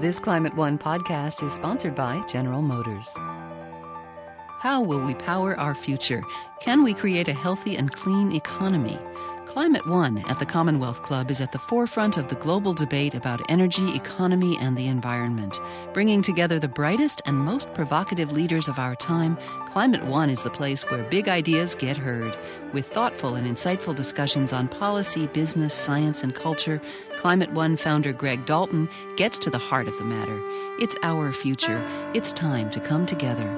This Climate One podcast is sponsored by General Motors. How will we power our future? Can we create a healthy and clean economy? Climate One at the Commonwealth Club is at the forefront of the global debate about energy, economy, and the environment. Bringing together the brightest and most provocative leaders of our time, Climate One is the place where big ideas get heard. With thoughtful and insightful discussions on policy, business, science, and culture, Climate One founder Greg Dalton gets to the heart of the matter. It's our future. It's time to come together.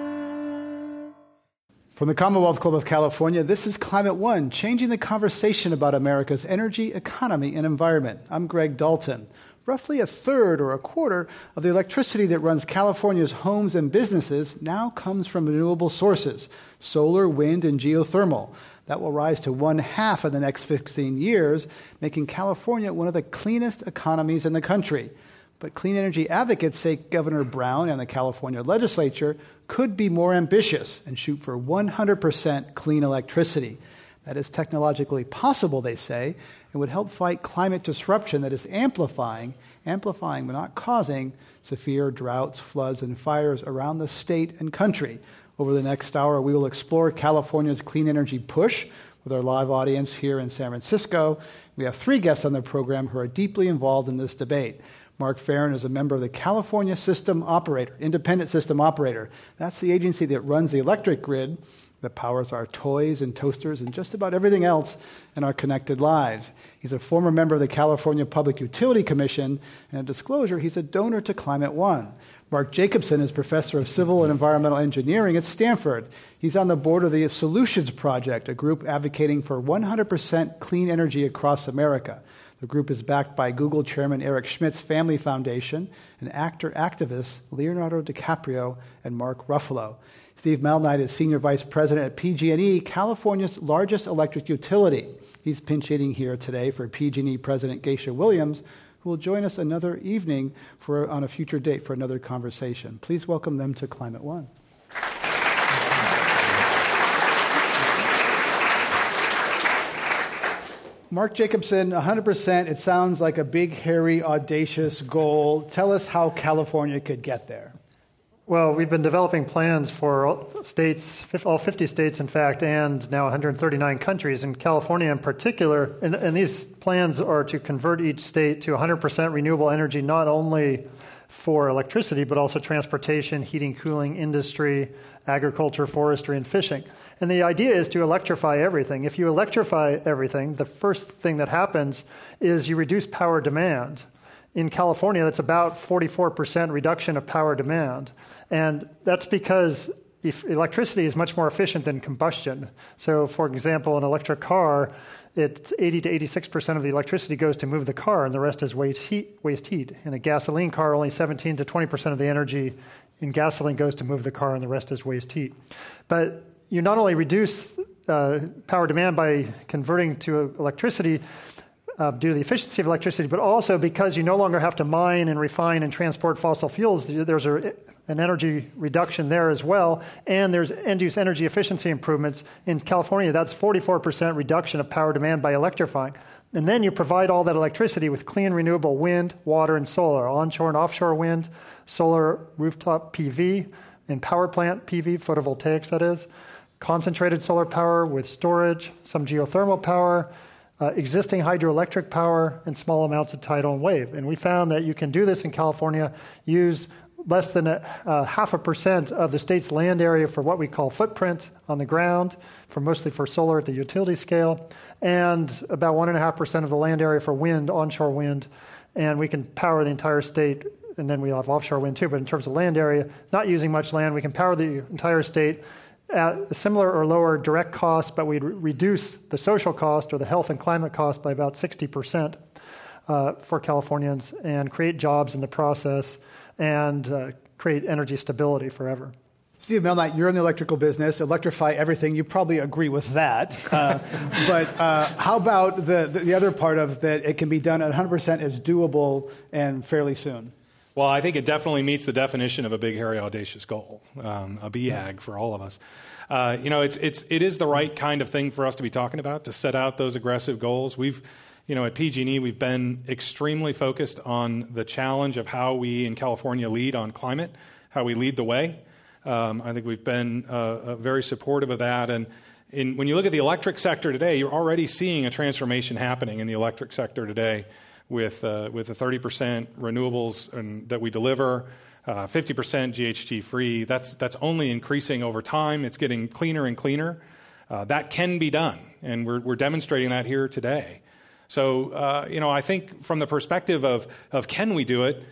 From the Commonwealth Club of California, this is Climate One, changing the conversation about America's energy, economy, and environment. I'm Greg Dalton. Roughly a third or a quarter of the electricity that runs California's homes and businesses now comes from renewable sources, solar, wind, and geothermal. That will rise to 1/2 in the next 15 years, making California one of the cleanest economies in the country. But clean energy advocates say Governor Brown and the California legislature could be more ambitious and shoot for 100% clean electricity. That is technologically possible, they say, and would help fight climate disruption that is amplifying but not causing severe droughts, floods, and fires around the state and country. Over the next hour, we will explore California's clean energy push with our live audience here in San Francisco. We have 3 guests on the program who are deeply involved in this debate. Mark Farren is a member of the California System Operator, Independent System Operator. That's the agency that runs the electric grid that powers our toys and toasters and just about everything else in our connected lives. He's a former member of the California Public Utility Commission, and a disclosure, he's a donor to Climate One. Mark Jacobson is professor of civil and environmental engineering at Stanford. He's on the board of the Solutions Project, a group advocating for 100% clean energy across America. The group is backed by Google chairman Eric Schmidt's Family Foundation and actor-activists Leonardo DiCaprio and Mark Ruffalo. Steve Malnight is senior vice president at PG&E, California's largest electric utility. He's pinch-hitting here today for PG&E President Geisha Williams, who will join us another evening on a future date for another conversation. Please welcome them to Climate One. Mark Jacobson, 100%, it sounds like a big, hairy, audacious goal. Tell us how California could get there. Well, we've been developing plans for all 50 states, in fact, and now 139 countries, and California in particular. And these plans are to convert each state to 100% renewable energy, not only for electricity, but also transportation, heating, cooling, industry, agriculture, forestry, and fishing. And the idea is to electrify everything. If you electrify everything, the first thing that happens is you reduce power demand. In California, that's about 44% reduction of power demand. And that's because electricity is much more efficient than combustion. So, for example, an electric car, it's 80 to 86% of the electricity goes to move the car, and the rest is waste heat. In a gasoline car, only 17 to 20% of the energy in gasoline goes to move the car, and the rest is waste heat. But you not only reduce power demand by converting to electricity due to the efficiency of electricity, but also because you no longer have to mine and refine and transport fossil fuels, there's an energy reduction there as well, and there's end-use energy efficiency improvements. In California, that's 44% reduction of power demand by electrifying. And then you provide all that electricity with clean, renewable wind, water, and solar, onshore and offshore wind, solar rooftop PV, and power plant PV, photovoltaics that is, concentrated solar power with storage, some geothermal power, existing hydroelectric power, and small amounts of tidal and wave. And we found that you can do this in California, use less than 0.5% of the state's land area for what we call footprint on the ground, mostly for solar at the utility scale, and about 1.5% of the land area for wind, onshore wind, and we can power the entire state, and then we have offshore wind too, but in terms of land area, not using much land, we can power the entire state at a similar or lower direct cost, but we'd reduce the social cost or the health and climate cost by about 60% for Californians and create jobs in the process and create energy stability forever. Steve Malnight, you're in the electrical business, electrify everything. You probably agree with that. But how about the other part of that it can be done at 100% is doable and fairly soon? Well, I think it definitely meets the definition of a big, hairy, audacious goal, a BHAG for all of us. It is the right kind of thing for us to be talking about, to set out those aggressive goals. We've At PG&E, we've been extremely focused on the challenge of how we in California lead on climate, how we lead the way. I think we've been very supportive of that. And when you look at the electric sector today, you're already seeing a transformation happening in the electric sector today with the 30% renewables that we deliver, 50% GHG free. That's only increasing over time. It's getting cleaner and cleaner. That can be done, and we're demonstrating that here today. So, I think from the perspective of can we do it,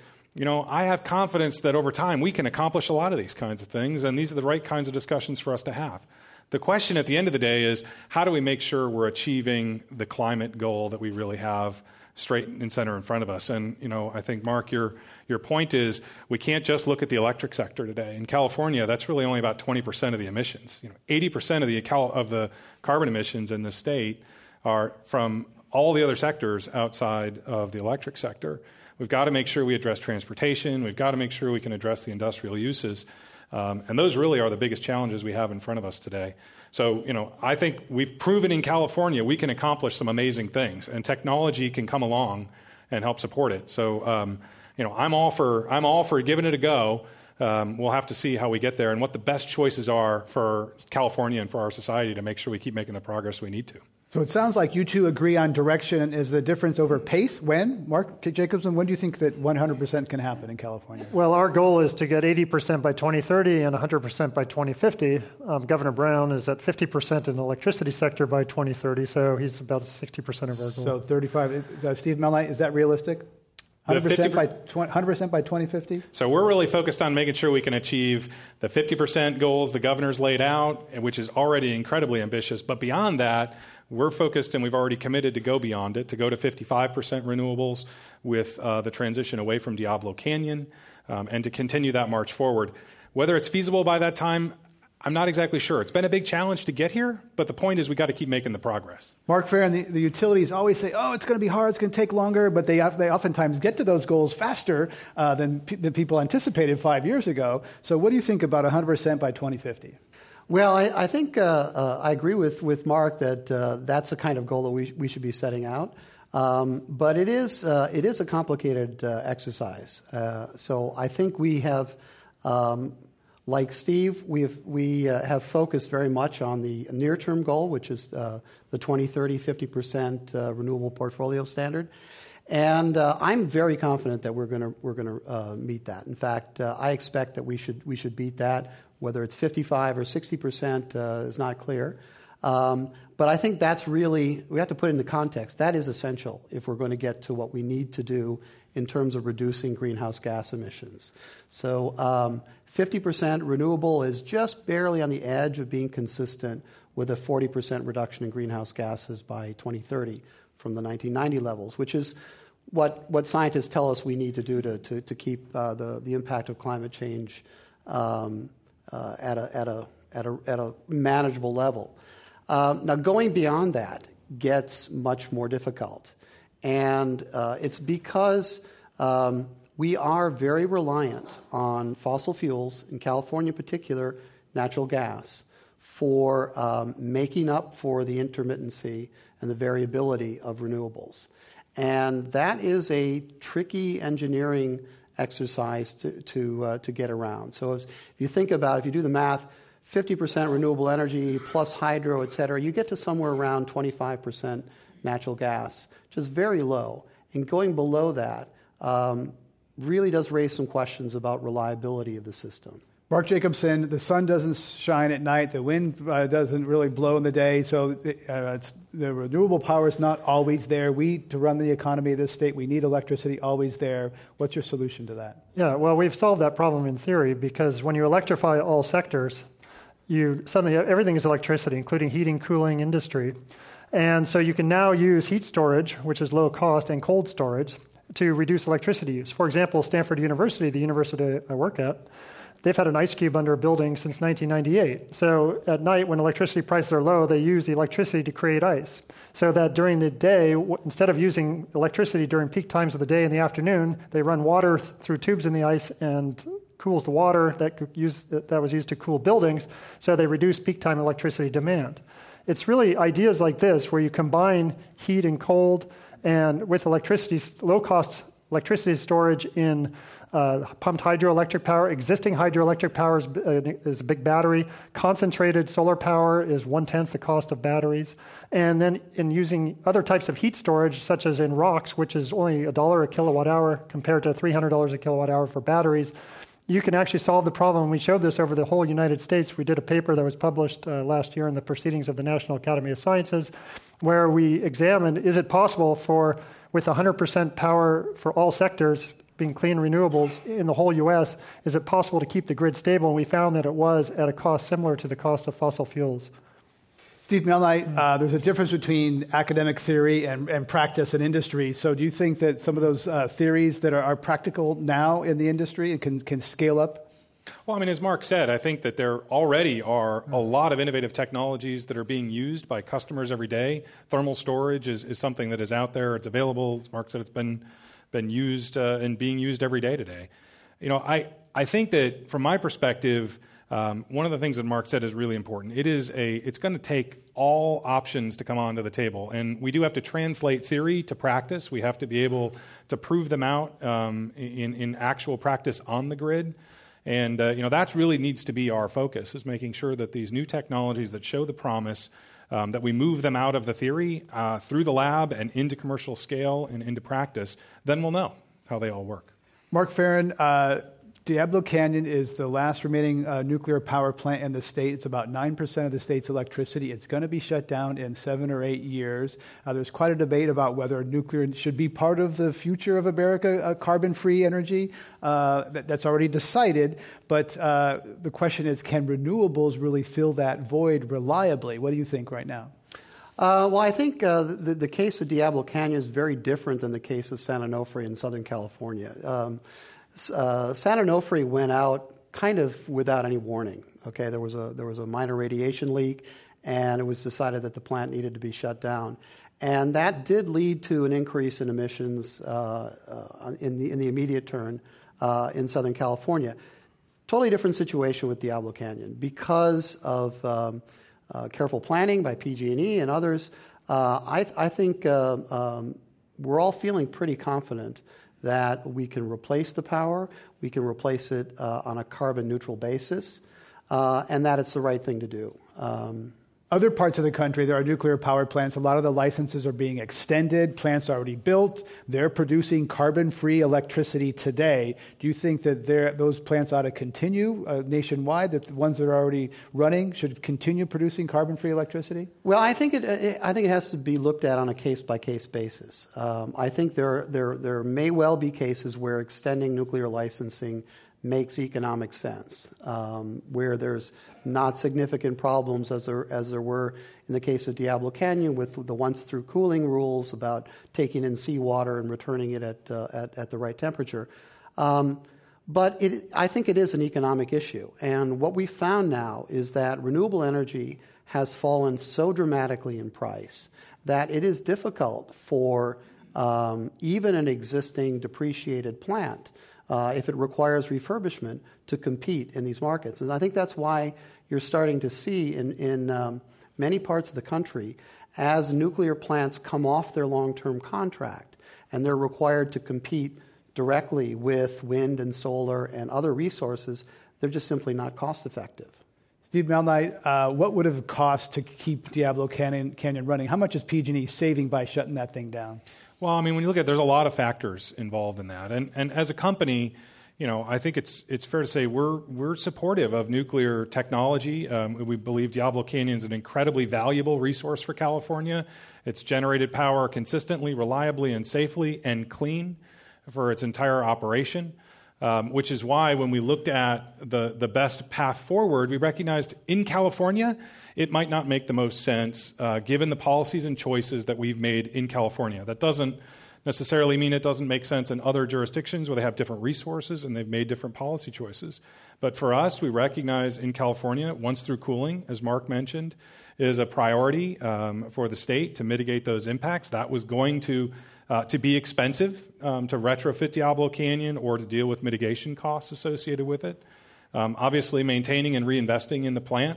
I have confidence that over time we can accomplish a lot of these kinds of things, and these are the right kinds of discussions for us to have. The question at the end of the day is, how do we make sure we're achieving the climate goal that we really have straight and center in front of us? And, I think, Mark, your point is we can't just look at the electric sector today. In California, that's really only about 20% of the emissions. 80% of the carbon emissions in the state are from all the other sectors outside of the electric sector. We've got to make sure we address transportation. We've got to make sure we can address the industrial uses. And those really are the biggest challenges we have in front of us today. So, I think we've proven in California we can accomplish some amazing things, and technology can come along and help support it. So, I'm all for giving it a go. We'll have to see how we get there and what the best choices are for California and for our society to make sure we keep making the progress we need to. So it sounds like you two agree on direction. Is the difference over pace? When? Mark Jacobson, when do you think that 100% can happen in California? Well, our goal is to get 80% by 2030 and 100% by 2050. Governor Brown is at 50% in the electricity sector by 2030, so he's about 60% of our goal. So 35. Steve Melnight, is that realistic? 100% by 2050? So we're really focused on making sure we can achieve the 50% goals the governor's laid out, which is already incredibly ambitious. But beyond that, we're focused, and we've already committed to go beyond it, to go to 55% renewables with the transition away from Diablo Canyon, and to continue that march forward. Whether it's feasible by that time, I'm not exactly sure. It's been a big challenge to get here, but the point is we got to keep making the progress. Mark Farren, the utilities always say, it's going to be hard, it's going to take longer, but they oftentimes get to those goals faster than people anticipated 5 years ago. So what do you think about 100% by 2050? Well, I think I agree with Mark that that's the kind of goal that we should be setting out. But it is a complicated exercise. So I think we have, like Steve, we have focused very much on the near-term goal, which is the 2030 50% renewable portfolio standard. And I'm very confident that we're going to meet that. In fact, I expect that we should beat that. Whether it's 55 or 60% is not clear. But I think that's really, we have to put it into context. That is essential if we're going to get to what we need to do in terms of reducing greenhouse gas emissions. So 50% renewable is just barely on the edge of being consistent with a 40% reduction in greenhouse gases by 2030 from the 1990 levels, which is what scientists tell us we need to do to keep the impact of climate change at a manageable level. Now, going beyond that gets much more difficult, and it's because we are very reliant on fossil fuels, in California in particular, natural gas, for making up for the intermittency and the variability of renewables. And that is a tricky engineering exercise to get around. So if you think about, if you do the math, 50% renewable energy plus hydro, et cetera, you get to somewhere around 25% natural gas, which is very low. And going below that really does raise some questions about reliability of the system. Mark Jacobson, the sun doesn't shine at night, the wind doesn't really blow in the day, so the renewable power is not always there. To run the economy of this state, we need electricity always there. What's your solution to that? Yeah, well, we've solved that problem in theory, because when you electrify all sectors, suddenly everything is electricity, including heating, cooling, industry. And so you can now use heat storage, which is low cost, and cold storage to reduce electricity use. For example, Stanford University, the university I work at, they've had an ice cube under a building since 1998. So at night, when electricity prices are low, they use the electricity to create ice. So that during the day, instead of using electricity during peak times of the day in the afternoon, they run water through tubes in the ice and cools the water that was used to cool buildings, so they reduce peak time electricity demand. It's really ideas like this where you combine heat and cold And with low-cost electricity storage in pumped hydroelectric power, existing hydroelectric power is a big battery. Concentrated solar power is 1/10 the cost of batteries. And then in using other types of heat storage, such as in rocks, which is only $1 a kilowatt hour compared to $300 a kilowatt hour for batteries, you can actually solve the problem. We showed this over the whole United States. We did a paper that was published last year in the Proceedings of the National Academy of Sciences, where we examined, is it possible with 100% power for all sectors, being clean renewables in the whole U.S., is it possible to keep the grid stable? And we found that it was at a cost similar to the cost of fossil fuels. Steve Melnight, there's a difference between academic theory and practice and industry. So do you think that some of those theories that are practical now in the industry and can scale up? Well, I mean, as Mark said, I think that there already are a lot of innovative technologies that are being used by customers every day. Thermal storage is something that is out there. It's available. As Mark said, it's been used and being used every day today. You know, I think that from my perspective, one of the things that Mark said is really important. It's going to take all options to come onto the table, and we do have to translate theory to practice. We have to be able to prove them out in actual practice on the grid, and that really needs to be our focus: is making sure that these new technologies that show the promise, that we move them out of the theory through the lab and into commercial scale and into practice. Then we'll know how they all work. Mark Farren, Diablo Canyon is the last remaining nuclear power plant in the state. It's about 9% of the state's electricity. It's going to be shut down in 7 or 8 years. There's quite a debate about whether nuclear should be part of the future of America, carbon-free energy. That's already decided. But the question is, can renewables really fill that void reliably? What do you think right now? Well, I think the case of Diablo Canyon is very different than the case of San Onofre in Southern California. San Onofre went out kind of without any warning. Okay, there was a minor radiation leak, and it was decided that the plant needed to be shut down, and that did lead to an increase in emissions in the immediate term in Southern California. Totally different situation with Diablo Canyon because of careful planning by PG&E and others. I think we're all feeling pretty confident that we can replace the power, we can replace it on a carbon-neutral basis, and that it's the right thing to do. Other parts of the country, there are nuclear power plants. A lot of the licenses are being extended. Plants are already built. They're producing carbon-free electricity today. Do you think that those plants ought to continue nationwide, that the ones that are already running should continue producing carbon-free electricity? Well, I think it has to be looked at on a case-by-case basis. I think there may well be cases where extending nuclear licensing makes economic sense, where there's not significant problems as there were in the case of Diablo Canyon with the once-through cooling rules about taking in seawater and returning it at the right temperature. But I think it is an economic issue. And what we found now is that renewable energy has fallen so dramatically in price that it is difficult for even an existing depreciated plant, if it requires refurbishment, to compete in these markets. And I think that's why you're starting to see in many parts of the country, as nuclear plants come off their long-term contract and they're required to compete directly with wind and solar and other resources, they're just simply not cost-effective. Steve Melnight, what would it cost to keep Diablo Canyon running? How much is PG&E saving by shutting that thing down? Well, I mean, when you look at it, there's a lot of factors involved in that. And as a company, I think it's fair to say we're supportive of nuclear technology. We believe Diablo Canyon is an incredibly valuable resource for California. It's generated power consistently, reliably, and safely, and clean for its entire operation, which is why when we looked at the best path forward, we recognized in California it might not make the most sense given the policies and choices that we've made in California. That doesn't necessarily mean it doesn't make sense in other jurisdictions where they have different resources and they've made different policy choices. But for us, we recognize in California, once-through cooling, as Mark mentioned, is a priority for the state to mitigate those impacts. That was going to be expensive to retrofit Diablo Canyon or to deal with mitigation costs associated with it. Obviously, maintaining and reinvesting in the plant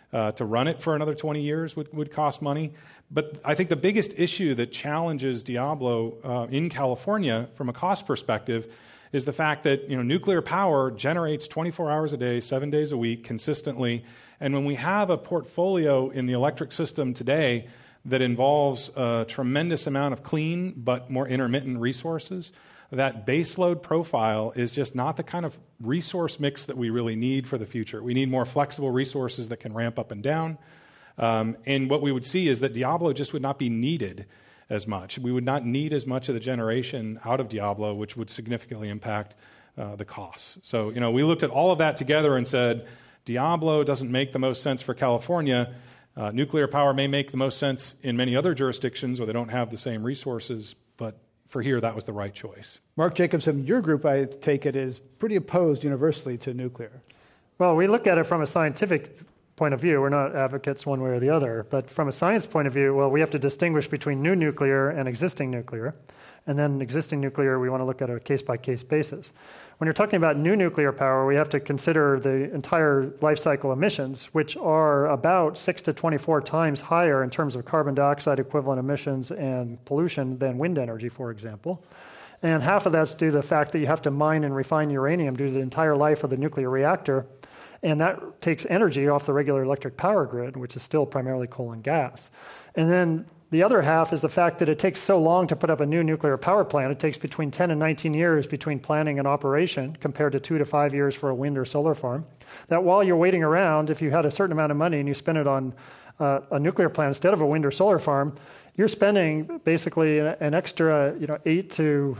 To run it for another 20 years would cost money. But I think the biggest issue that challenges Diablo in California from a cost perspective is the fact that nuclear power generates 24 hours a day, 7 days a week, consistently. And when we have a portfolio in the electric system today that involves a tremendous amount of clean but more intermittent resources, that baseload profile is just not the kind of resource mix that we really need for the future. We need more flexible resources that can ramp up and down. And what we would see is that Diablo just would not be needed as much. We would not need as much of the generation out of Diablo, which would significantly impact the costs. So, we looked at all of that together and said, Diablo doesn't make the most sense for California. Nuclear power may make the most sense in many other jurisdictions where they don't have the same resources, but for here, that was the right choice. Mark Jacobson, your group, I take it, is pretty opposed universally to nuclear. Well, we look at it from a scientific point of view. We're not advocates one way or the other. But from a science point of view, well, we have to distinguish between new nuclear and existing nuclear. And then existing nuclear, we want to look at a case-by-case basis. When you're talking about new nuclear power, we have to consider the entire life cycle emissions, which are about 6 to 24 times higher in terms of carbon dioxide equivalent emissions and pollution than wind energy, for example. And half of that's due to the fact that you have to mine and refine uranium due to the entire life of the nuclear reactor. And that takes energy off the regular electric power grid, which is still primarily coal and gas. And then the other half is the fact that it takes so long to put up a new nuclear power plant. It takes between 10 and 19 years between planning and operation, compared to 2 to 5 years for a wind or solar farm. That while you're waiting around, if you had a certain amount of money and you spend it on a nuclear plant instead of a wind or solar farm, you're spending basically an extra 8 to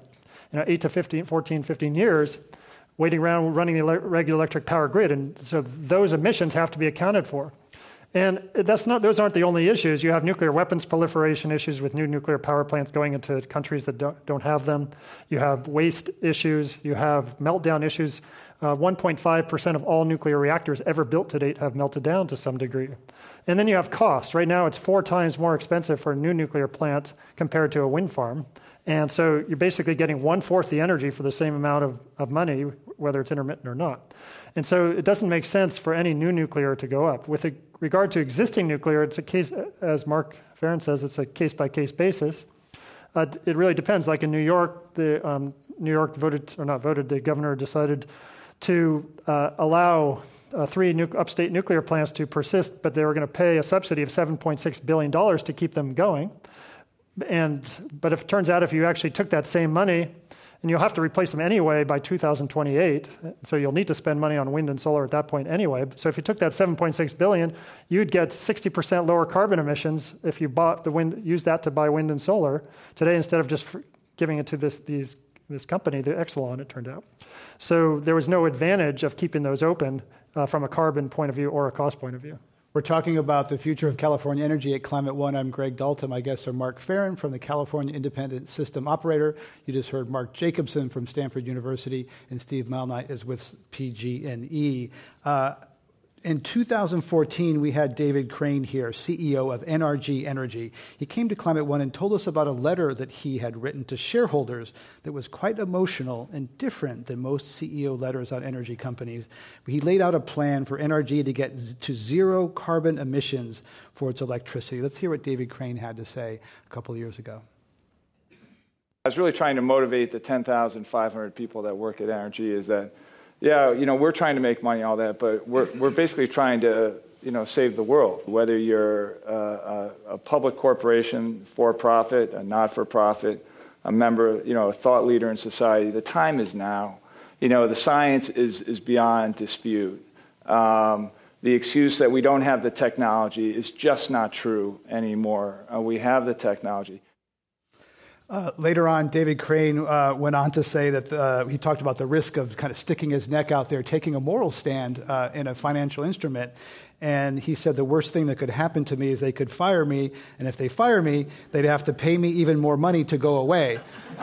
15 years waiting around running the regular electric power grid. And so those emissions have to be accounted for. And those aren't the only issues. You have nuclear weapons proliferation issues with new nuclear power plants going into countries that don't have them. You have waste issues. You have meltdown issues. 1.5% of all nuclear reactors ever built to date have melted down to some degree. And then you have cost. Right now, it's 4 times more expensive for a new nuclear plant compared to a wind farm. And so you're basically getting 1/4 the energy for the same amount of money, whether it's intermittent or not. And so it doesn't make sense for any new nuclear to go up. With regard to existing nuclear, it's a case, as Mark Farron says, it's a case-by-case basis. It really depends. Like in New York, the governor decided to allow 3 upstate nuclear plants to persist, but they were going to pay a subsidy of $7.6 billion to keep them going. But if it turns out if you actually took that same money, and you'll have to replace them anyway by 2028, so you'll need to spend money on wind and solar at that point anyway. So if you took that $7.6 billion, you'd get 60% lower carbon emissions if you used that to buy wind and solar today instead of just giving it to this company, the Exelon, it turned out. So there was no advantage of keeping those open from a carbon point of view or a cost point of view. We're talking about the future of California energy at Climate One. I'm Greg Dalton. My guests are Mark Farron from the California Independent System Operator. You just heard Mark Jacobson from Stanford University, and Steve Malnight is with PG&E. In 2014, we had David Crane here, CEO of NRG Energy. He came to Climate One and told us about a letter that he had written to shareholders that was quite emotional and different than most CEO letters on energy companies. He laid out a plan for NRG to get to zero carbon emissions for its electricity. Let's hear what David Crane had to say a couple of years ago. I was really trying to motivate the 10,500 people that work at NRG is that, yeah, we're trying to make money, all that, but we're basically trying to, save the world. Whether you're a public corporation, for-profit, a not-for-profit, a member, a thought leader in society, the time is now. The science is beyond dispute. The excuse that we don't have the technology is just not true anymore. We have the technology. Later on, David Crane went on to say that he talked about the risk of kind of sticking his neck out there, taking a moral stand in a financial instrument. And he said the worst thing that could happen to me is they could fire me, and if they fire me, they'd have to pay me even more money to go away.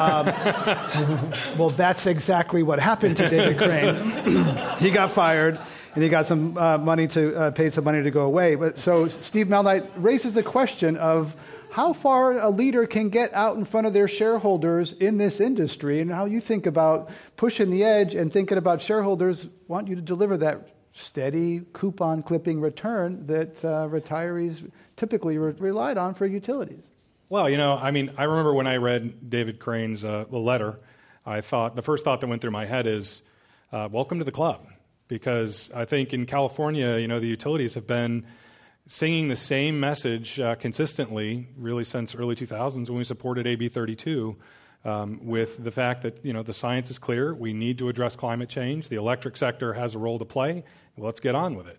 Well, that's exactly what happened to David Crane. He got fired, and he got some money to pay some money to go away. But so Steve Malnight raises the question of how far a leader can get out in front of their shareholders in this industry, and how you think about pushing the edge and thinking about shareholders want you to deliver that steady coupon clipping return that retirees typically relied on for utilities. Well, I remember when I read David Crane's letter, the first thought that went through my head is, welcome to the club. Because I think in California, the utilities have been singing the same message consistently, really since early 2000s when we supported AB 32, with the fact that, the science is clear. We need to address climate change. The electric sector has a role to play. Let's get on with it.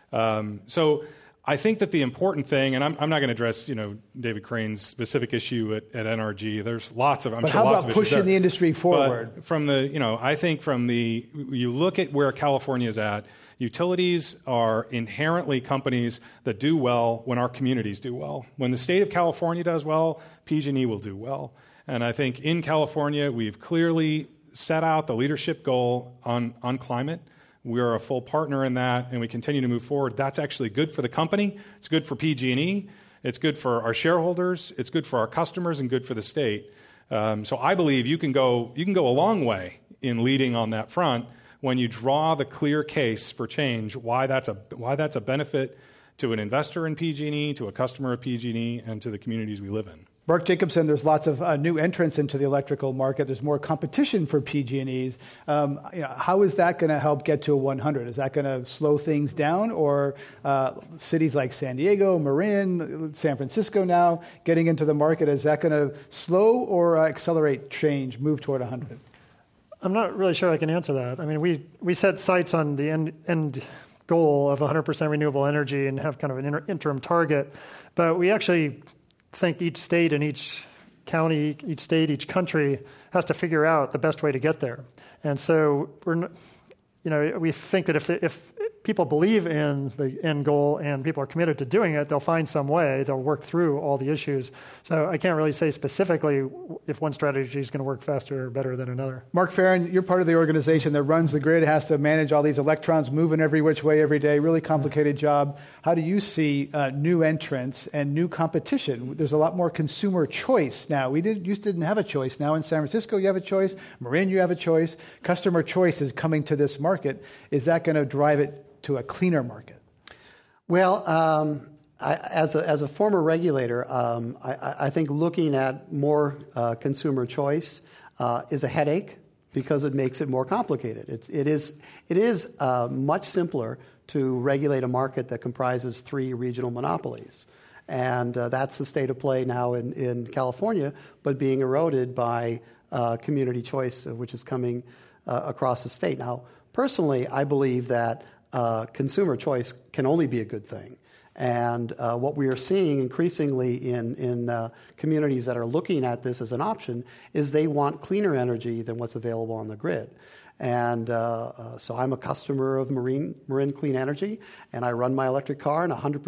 So I think that the important thing, and I'm not going to address, David Crane's specific issue at NRG. There's lots of, but how about pushing the industry forward? But from I think you look at where California is at, utilities are inherently companies that do well when our communities do well. When the state of California does well, PG&E will do well. And I think in California, we've clearly set out the leadership goal on climate. We are a full partner in that, and we continue to move forward. That's actually good for the company. It's good for PG&E. It's good for our shareholders. It's good for our customers and good for the state. So I believe you can go a long way in leading on that front when you draw the clear case for change, why that's a benefit to an investor in PG&E, to a customer of PG&E, and to the communities we live in. Mark Jacobson, there's lots of new entrants into the electrical market. There's more competition for PG&Es. How is that going to help get to a 100? Is that going to slow things down? Or cities like San Diego, Marin, San Francisco now getting into the market, is that going to slow or accelerate change, move toward 100? I'm not really sure I can answer that. I mean, we set sights on the end goal of 100% renewable energy and have kind of an interim target, but we actually think each state and each county, each state, each country has to figure out the best way to get there. And so we think that if people believe in the end goal and people are committed to doing it, they'll find some way, they'll work through all the issues. So I can't really say specifically if one strategy is going to work faster or better than another. Mark Farron, you're part of the organization that runs the grid, has to manage all these electrons moving every which way every day, really complicated job. How do you see new entrants and new competition? There's a lot more consumer choice now. We used to didn't have a choice. Now in San Francisco you have a choice, Marin you have a choice. Customer choice is coming to this market. Is that going to drive it to a cleaner market? Well, as a former regulator, I think looking at more consumer choice is a headache because it makes it more complicated. It is much simpler to regulate a market that comprises 3 regional monopolies. And that's the state of play now in California, but being eroded by community choice, which is coming across the state. Now, personally, I believe that consumer choice can only be a good thing. And what we are seeing increasingly in communities that are looking at this as an option is they want cleaner energy than what's available on the grid. And so I'm a customer of Marin Clean Energy, and I run my electric car on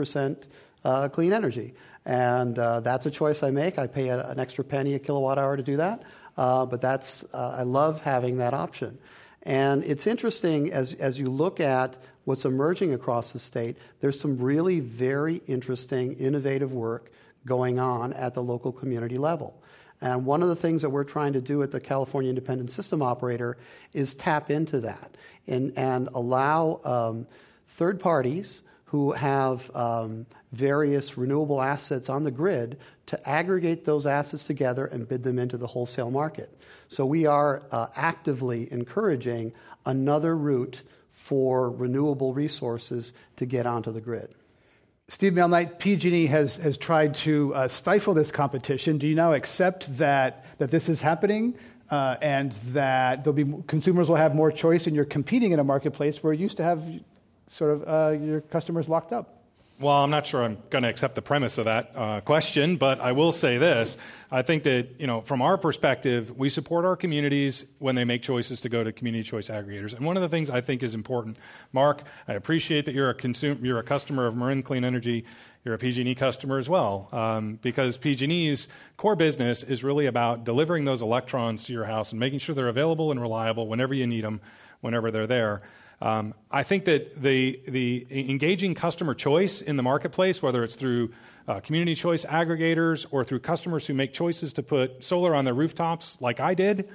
100% clean energy. And that's a choice I make. I pay an extra penny a kilowatt hour to do that. But I love having that option. And it's interesting as you look at what's emerging across the state, there's some really very interesting, innovative work going on at the local community level. And one of the things that we're trying to do at the California Independent System Operator is tap into that and allow third parties who have various renewable assets on the grid to aggregate those assets together and bid them into the wholesale market. So we are actively encouraging another route for renewable resources to get onto the grid. Steve Malnight, PG&E has tried to stifle this competition. Do you now accept that this is happening and that consumers will have more choice and you're competing in a marketplace where you used to have sort of your customers locked up? Well, I'm not sure I'm going to accept the premise of that question, but I will say this. I think that, from our perspective, we support our communities when they make choices to go to community choice aggregators. And one of the things I think is important, Mark, I appreciate that you're a customer of Marin Clean Energy. You're a PG&E customer as well, because PG&E's core business is really about delivering those electrons to your house and making sure they're available and reliable whenever you need them, whenever they're there. I think that the engaging customer choice in the marketplace, whether it's through community choice aggregators or through customers who make choices to put solar on their rooftops like I did,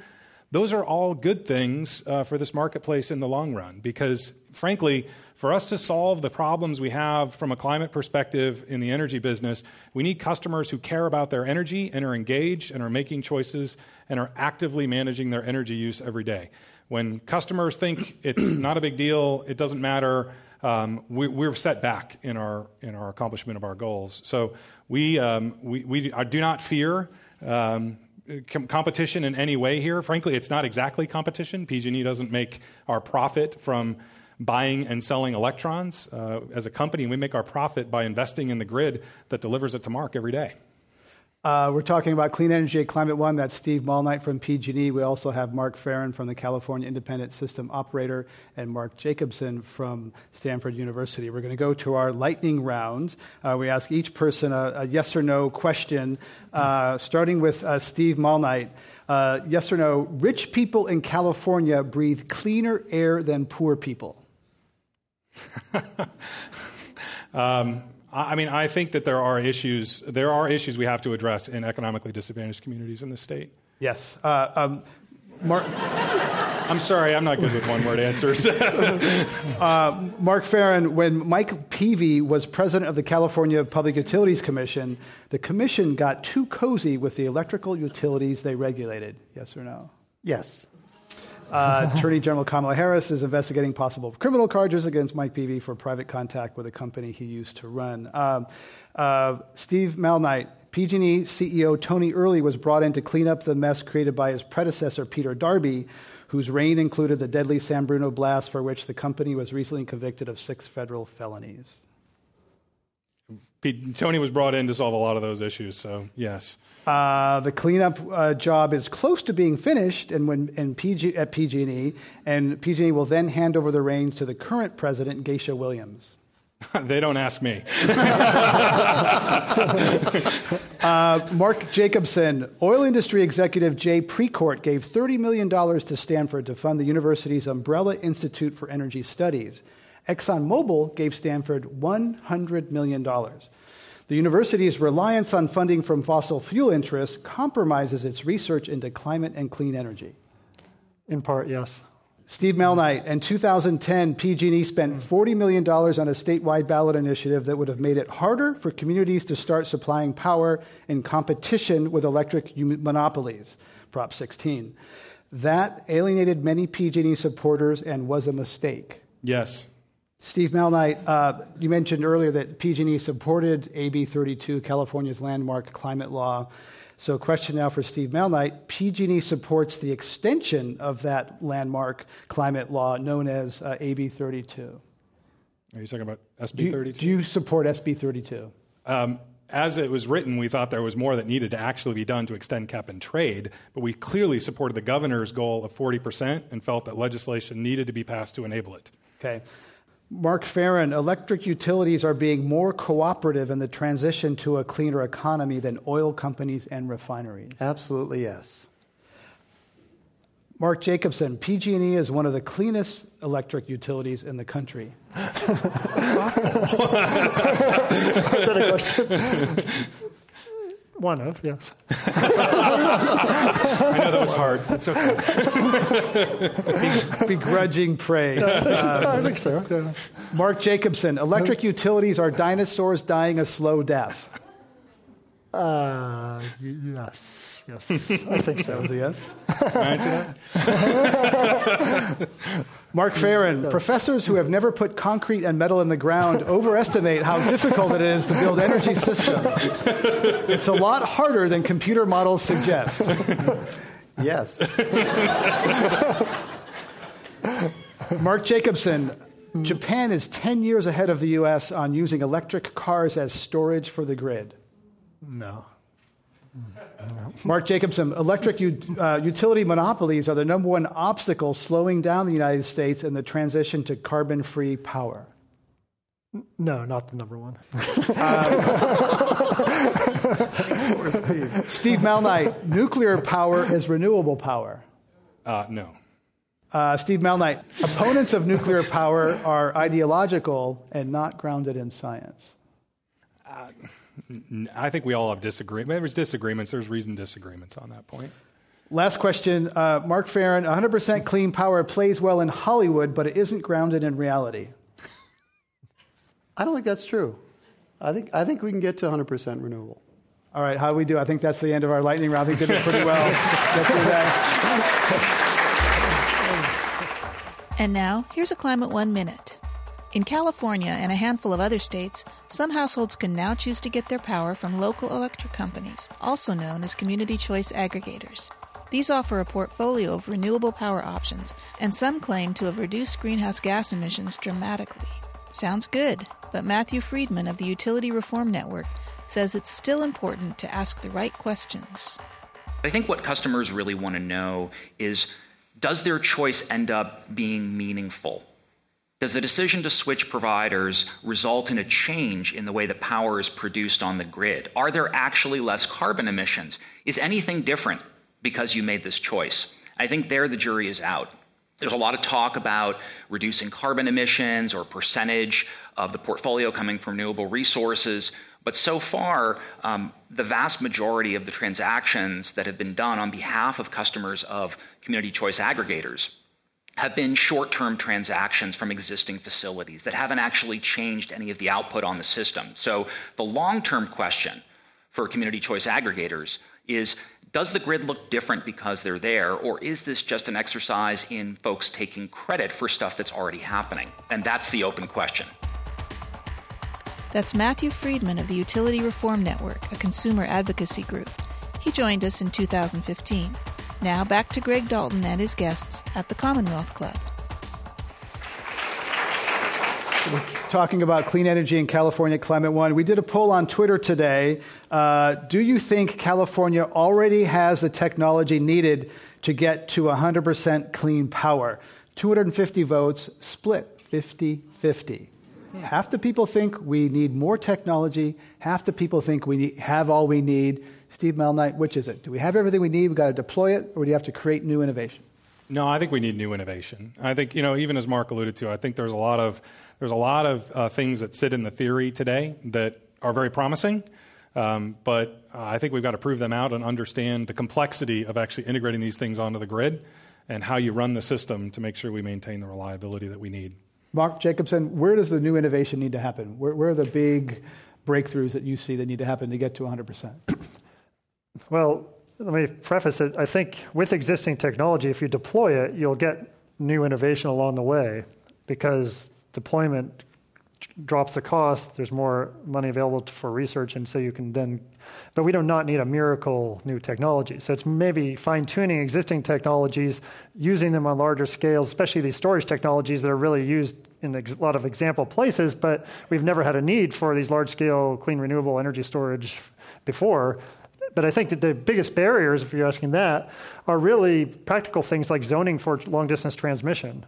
those are all good things for this marketplace in the long run, because frankly, for us to solve the problems we have from a climate perspective in the energy business, we need customers who care about their energy and are engaged and are making choices and are actively managing their energy use every day. When customers think it's not a big deal, it doesn't matter, we're set back in our accomplishment of our goals. So we do not fear competition in any way here. Frankly, it's not exactly competition. PG&E doesn't make our profit from buying and selling electrons. As a company, we make our profit by investing in the grid that delivers it to Mark every day. We're talking about clean energy at Climate One. That's Steve Malnight from PG&E. We also have Mark Farren from the California Independent System Operator and Mark Jacobson from Stanford University. We're going to go to our lightning round. We ask each person a yes or no question, starting with Steve Malnight. Yes or no, rich people in California breathe cleaner air than poor people? I think that there are issues we have to address in economically disadvantaged communities in the state. Yes. Mark, I'm sorry, I'm not good with one-word answers. Mark Farren, when Mike Peavy was president of the California Public Utilities Commission, the commission got too cozy with the electrical utilities they regulated. Yes or no? Yes. Attorney General Kamala Harris is investigating possible criminal charges against Mike Peavy for private contact with a company he used to run. Steve Malnight, PG&E CEO Tony Earley was brought in to clean up the mess created by his predecessor, Peter Darby, whose reign included the deadly San Bruno blast for which the company was recently convicted of 6 federal felonies. Tony was brought in to solve a lot of those issues, so yes. The cleanup job is close to being finished at PG&E, and PG&E will then hand over the reins to the current president, Geisha Williams. They don't ask me. Mark Jacobson, oil industry executive Jay Precourt gave $30 million to Stanford to fund the university's Umbrella Institute for Energy Studies. ExxonMobil gave Stanford $100 million. The university's reliance on funding from fossil fuel interests compromises its research into climate and clean energy. In part, yes. Steve Malnight, in 2010, PG&E spent $40 million on a statewide ballot initiative that would have made it harder for communities to start supplying power in competition with electric monopolies, Prop 16. That alienated many PG&E supporters and was a mistake. Yes. Steve Malnight, you mentioned earlier that PG&E supported AB 32, California's landmark climate law. So question now for Steve Malnight. PG&E supports the extension of that landmark climate law known as AB 32. Are you talking about SB 32? Do you support SB 32? As it was written, we thought there was more that needed to actually be done to extend cap and trade, but we clearly supported the governor's goal of 40% and felt that legislation needed to be passed to enable it. Okay. Mark Farren, electric utilities are being more cooperative in the transition to a cleaner economy than oil companies and refineries. Absolutely, yes. Mark Jacobson, PG&E is one of the cleanest electric utilities in the country. Is that a question? One of, yes. I know that was hard. It's okay. Begrudging praise. I think so. Yeah. Mark Jacobson, electric utilities are dinosaurs dying a slow death. Yes. Yes, I think so. That was a yes? Can I answer that? Mark Farren, professors who have never put concrete and metal in the ground overestimate how difficult it is to build energy systems. It's a lot harder than computer models suggest. Yes. Mark Jacobson, Japan is 10 years ahead of the U.S. on using electric cars as storage for the grid. No. Mark Jacobson, electric utility monopolies are the number one obstacle slowing down the United States in the transition to carbon-free power. No, not the number one. Steve Malnight, nuclear power is renewable power. No. Steve Malnight, opponents of nuclear power are ideological and not grounded in science. I think we all have disagreements. There's disagreements. There's reasoned disagreements on that point. Last question. Mark Farron, 100% clean power plays well in Hollywood, but it isn't grounded in reality. I don't think that's true. I think we can get to 100% renewable. All right, how do we do? I think that's the end of our lightning round. I think we did it pretty well yesterday. And now, here's a Climate One Minute. In California and a handful of other states, some households can now choose to get their power from local electric companies, also known as community choice aggregators. These offer a portfolio of renewable power options, and some claim to have reduced greenhouse gas emissions dramatically. Sounds good, but Matthew Friedman of the Utility Reform Network says it's still important to ask the right questions. I think what customers really want to know is, does their choice end up being meaningful? Does the decision to switch providers result in a change in the way that power is produced on the grid? Are there actually less carbon emissions? Is anything different because you made this choice? I think there the jury is out. There's a lot of talk about reducing carbon emissions or percentage of the portfolio coming from renewable resources. But so far, the vast majority of the transactions that have been done on behalf of customers of community choice aggregators have been short-term transactions from existing facilities that haven't actually changed any of the output on the system. So the long-term question for community choice aggregators is, does the grid look different because they're there, or is this just an exercise in folks taking credit for stuff that's already happening? And that's the open question. That's Matthew Friedman of the Utility Reform Network, a consumer advocacy group. He joined us in 2015. Now back to Greg Dalton and his guests at the Commonwealth Club. We're talking about clean energy in California, Climate One. We did a poll on Twitter today. Do you think California already has the technology needed to get to 100% clean power? 250 votes, split 50-50. Half the people think we need more technology. Half the people think we have all we need. Steve Malnight, which is it? Do we have everything we need? We've got to deploy it, or do you have to create new innovation? No, I think we need new innovation. I think, even as Mark alluded to, I think there's a lot of things that sit in the theory today that are very promising, but I think we've got to prove them out and understand the complexity of actually integrating these things onto the grid and how you run the system to make sure we maintain the reliability that we need. Mark Jacobson, where does the new innovation need to happen? Where are the big breakthroughs that you see that need to happen to get to 100%? Well, let me preface it. I think with existing technology, if you deploy it, you'll get new innovation along the way because deployment drops the cost. There's more money available for research, and so you can then. But we do not need a miracle new technology. So it's maybe fine-tuning existing technologies, using them on larger scales, especially these storage technologies that are really used in a lot of example places, but we've never had a need for these large-scale clean renewable energy storage before. But I think that the biggest barriers, if you're asking that, are really practical things like zoning for long-distance transmission,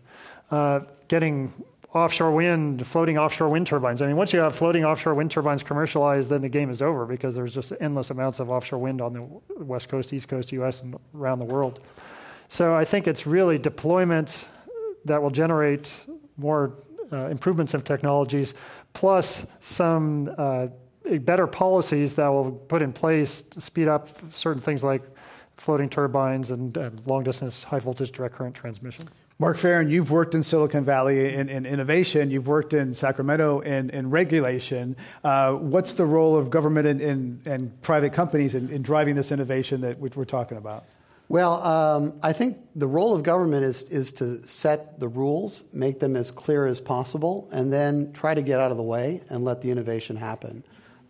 getting offshore wind, floating offshore wind turbines. I mean, once you have floating offshore wind turbines commercialized, then the game is over because there's just endless amounts of offshore wind on the West Coast, East Coast, U.S., and around the world. So I think it's really deployment that will generate more improvements of technologies, plus some better policies that will put in place to speed up certain things like floating turbines and long-distance high-voltage direct current transmission. Mark Farron, you've worked in Silicon Valley in innovation. You've worked in Sacramento in regulation. What's the role of government and private companies in driving this innovation that we're talking about? Well, I think the role of government is to set the rules, make them as clear as possible, and then try to get out of the way and let the innovation happen.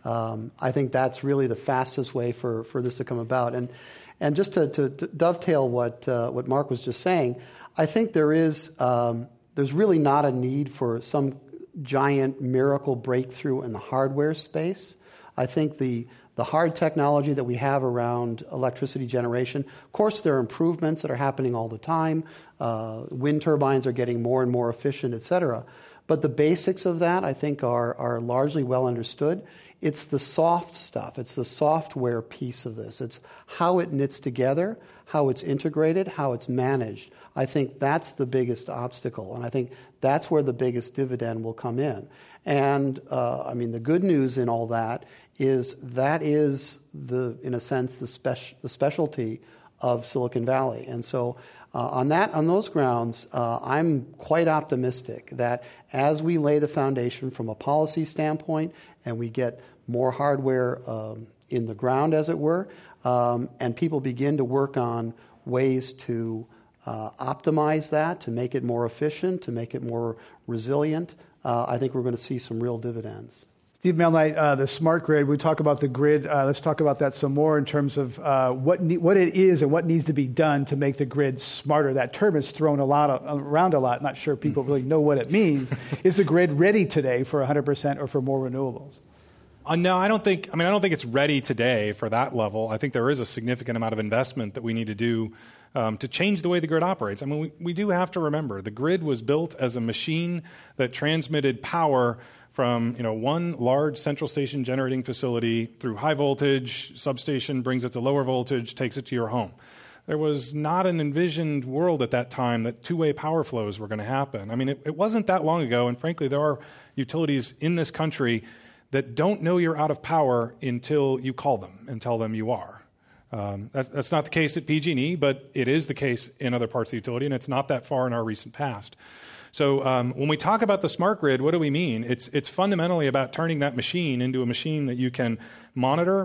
I think that's really the fastest way for this to come about. And just to dovetail what Mark was just saying, I think there's really not a need for some giant miracle breakthrough in the hardware space. I think the hard technology that we have around electricity generation, of course there are improvements that are happening all the time. Wind turbines are getting more and more efficient, et cetera. But the basics of that, I think, are largely well understood. It's the soft stuff. It's the software piece of this. It's how it knits together, how it's integrated, how it's managed. I think that's the biggest obstacle, and I think that's where the biggest dividend will come in. And the good news in all that is in a sense, the specialty of Silicon Valley. And so on those grounds, I'm quite optimistic that as we lay the foundation from a policy standpoint and we get more hardware in the ground, as it were, and people begin to work on ways to optimize that, to make it more efficient, to make it more resilient, I think we're going to see some real dividends. Steve Malnight, the smart grid, we talk about the grid. Let's talk about that some more in terms of what it is and what needs to be done to make the grid smarter. That term is thrown around a lot. Not sure people really know what it means. Is the grid ready today for 100% or for more renewables? No, I don't think it's ready today for that level. I think there is a significant amount of investment that we need to do to change the way the grid operates. I mean, we do have to remember the grid was built as a machine that transmitted power from one large central station generating facility through high voltage, substation brings it to lower voltage, takes it to your home. There was not an envisioned world at that time that two-way power flows were going to happen. I mean, it wasn't that long ago, and frankly, there are utilities in this country that don't know you're out of power until you call them and tell them you are. That's not the case at PG&E, but it is the case in other parts of the utility, and it's not that far in our recent past. So when we talk about the smart grid, what do we mean? It's fundamentally about turning that machine into a machine that you can monitor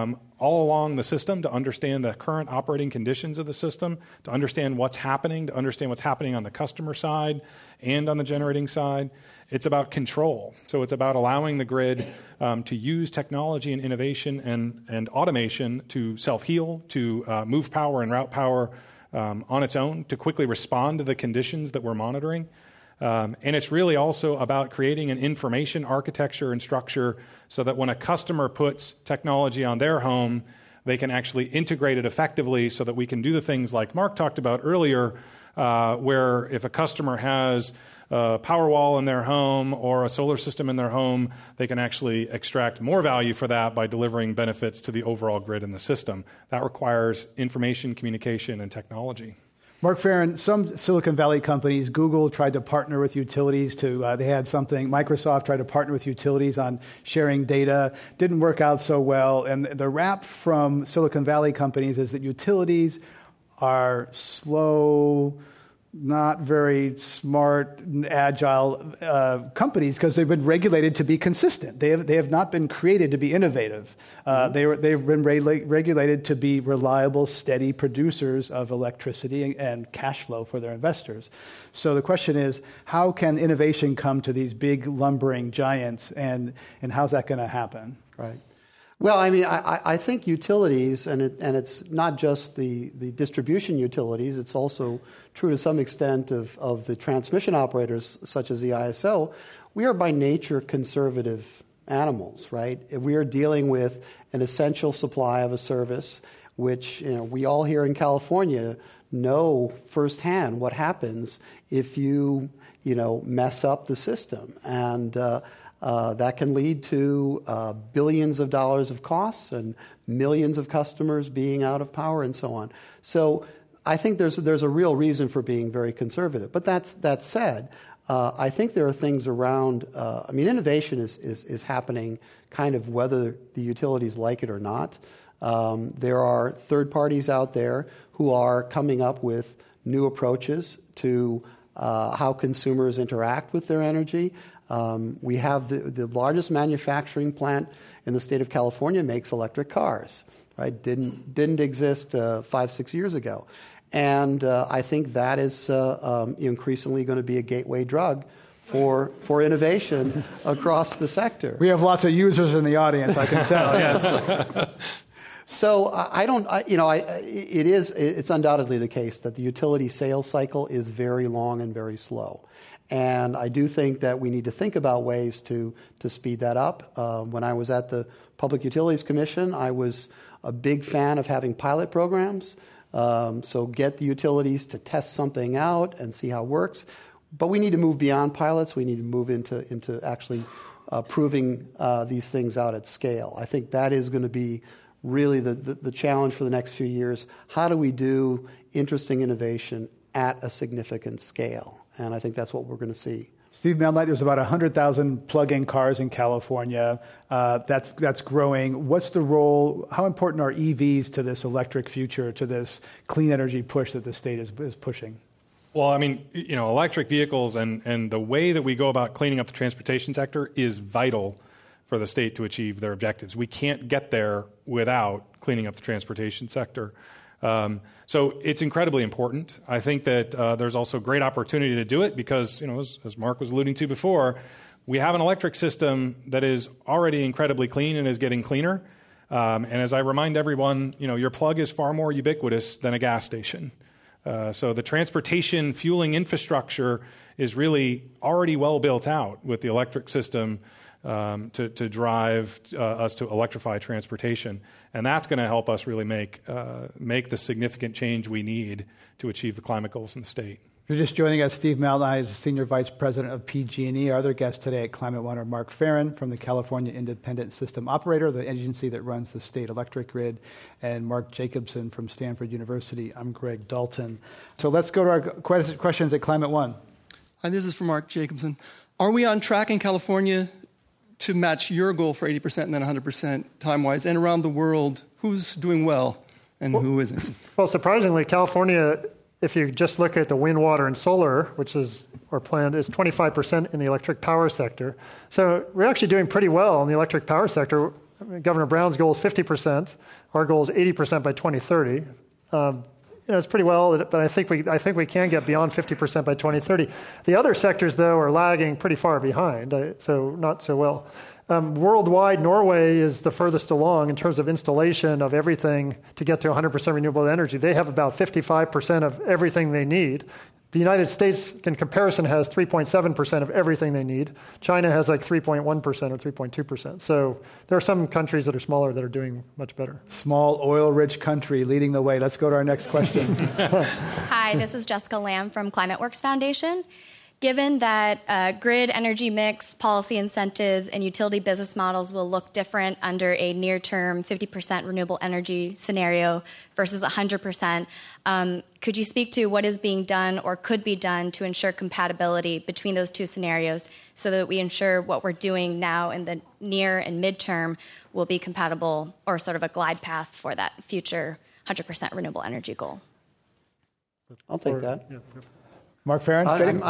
all along the system to understand the current operating conditions of the system, to understand what's happening, to understand what's happening on the customer side and on the generating side. It's about control. So it's about allowing the grid to use technology and innovation and automation to self-heal, to move power and route power on its own, to quickly respond to the conditions that we're monitoring. And it's really also about creating an information architecture and structure so that when a customer puts technology on their home, they can actually integrate it effectively so that we can do the things like Mark talked about earlier, where if a customer has a Powerwall in their home or a solar system in their home, they can actually extract more value for that by delivering benefits to the overall grid in the system. That requires information, communication, and technology. Mark Farren, some Silicon Valley companies, Google tried to partner with utilities they had something, Microsoft tried to partner with utilities on sharing data, didn't work out so well, and the rap from Silicon Valley companies is that utilities are slow, not very smart, agile companies because they've been regulated to be consistent. They have not been created to be innovative. They've been regulated to be reliable, steady producers of electricity and cash flow for their investors. So the question is, how can innovation come to these big lumbering giants, and how's that going to happen? Right. Well, I mean, I think utilities, and it's not just the distribution utilities, it's also true to some extent of the transmission operators, such as the ISO, we are by nature conservative animals, right? We are dealing with an essential supply of a service, which we all here in California know firsthand what happens if you mess up the system. And that can lead to billions of dollars of costs and millions of customers being out of power and so on. So I think there's a real reason for being very conservative. But that said, I think there are things around. Innovation is happening kind of whether the utilities like it or not. There are third parties out there who are coming up with new approaches to how consumers interact with their energy. We have the largest manufacturing plant in the state of California makes electric cars, right? Didn't exist 5-6 years ago. And I think that is increasingly going to be a gateway drug for innovation across the sector. We have lots of users in the audience, I can tell. Yes. So it's undoubtedly the case that the utility sales cycle is very long and very slow. And I do think that we need to think about ways to speed that up. When I was at the Public Utilities Commission, I was a big fan of having pilot programs. So get the utilities to test something out and see how it works. But we need to move beyond pilots. We need to move into actually proving these things out at scale. I think that is going to be really the challenge for the next few years. How do we do interesting innovation at a significant scale? And I think that's what we're going to see. Steve Malnight, there's about 100,000 plug-in cars in California. That's growing. What's the role? How important are EVs to this electric future, to this clean energy push that the state is pushing? Well, I mean, electric vehicles and the way that we go about cleaning up the transportation sector is vital for the state to achieve their objectives. We can't get there without cleaning up the transportation sector. So it's incredibly important. I think that there's also great opportunity to do it because, as Mark was alluding to before, we have an electric system that is already incredibly clean and is getting cleaner. And as I remind everyone, your plug is far more ubiquitous than a gas station. So the transportation fueling infrastructure is really already well built out with the electric system to drive us to electrify transportation. And that's going to help us really make the significant change we need to achieve the climate goals in the state. If you're just joining us, Steve Malnight is Senior Vice President of PG&E. Our other guests today at Climate One are Mark Farren from the California Independent System Operator, the agency that runs the state electric grid, and Mark Jacobson from Stanford University. I'm Greg Dalton. So let's go to our questions at Climate One. Hi, this is from Mark Jacobson. Are we on track in California to match your goal for 80% and then 100% time-wise? And around the world, who's doing well and who isn't? Well, surprisingly, California, if you just look at the wind, water, and solar, which is our plan, is 25% in the electric power sector. So we're actually doing pretty well in the electric power sector. Governor Brown's goal is 50%. Our goal is 80% by 2030. It's pretty well, but I think we can get beyond 50% by 2030. The other sectors, though, are lagging pretty far behind, so not so well. Worldwide, Norway is the furthest along in terms of installation of everything to get to 100% renewable energy. They have about 55% of everything they need. The United States, in comparison, has 3.7% of everything they need. China has like 3.1% or 3.2%. So there are some countries that are smaller that are doing much better. Small, oil-rich country leading the way. Let's go to our next question. Hi, this is Jessica Lamb from ClimateWorks Foundation. Given that grid energy mix, policy incentives, and utility business models will look different under a near-term 50% renewable energy scenario versus 100%, could you speak to what is being done or could be done to ensure compatibility between those two scenarios so that we ensure what we're doing now in the near and midterm will be compatible or sort of a glide path for that future 100% renewable energy goal? I'll take that. Yeah. Mark Farren?